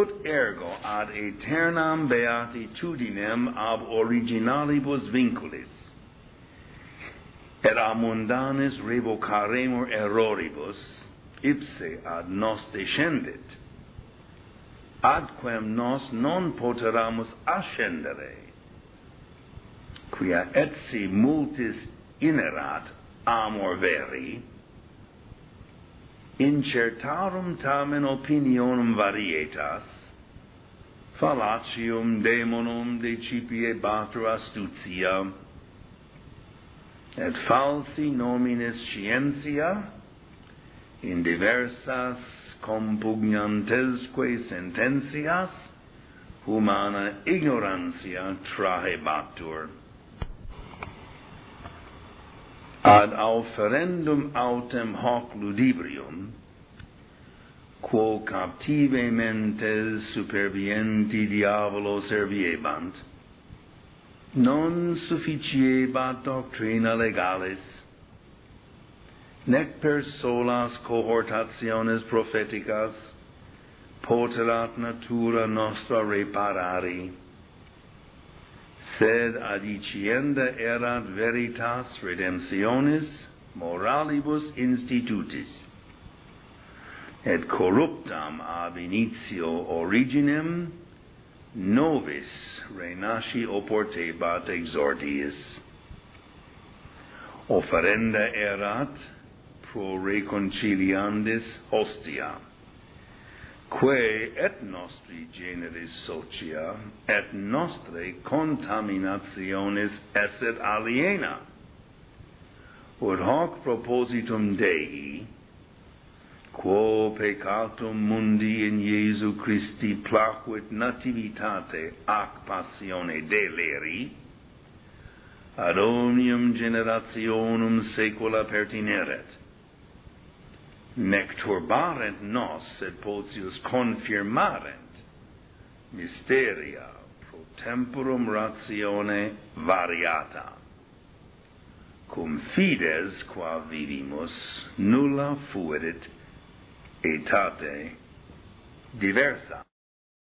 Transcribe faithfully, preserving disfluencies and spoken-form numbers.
ut ergo ad aeternam beatitudinem ab originalibus vinculis, et a mundanis revocaremur erroribus, ipse ad nos descendit, adquem nos non poteramus ascendere, quia etsi multis inerat amor veri, incertarum tamen opinionum varietas, fallacium daemonum decipiebatur astutia, et falsi nominis scientia, in diversas compugnantesque sententias, humana ignorantia trahebatur. Ad auferendum autem hoc ludibrium, quo captive mentes supervienti diavolo serviebant, non sufficiebat doctrina legalis, nec per solas cohortationes propheticas poterat natura nostra reparari, sed adicienda erat veritas redemptionis moralibus institutis, et corruptam ab initio originem novis renasci oportebat exordiis. Offerenda erat pro reconciliandis hostia, quae et nostri generis socia et nostre contaminationis esset aliena, ut hoc propositum Dei, quo peccatum mundi in Iesu Christi placuit nativitate ac passione deleri, ad omnium generationum saecula pertineret, nec turbarent nos, sed potius confirmarent mysteria pro temporum ratione variata, cum fides qua vivimus nulla fuerit aetate diversa.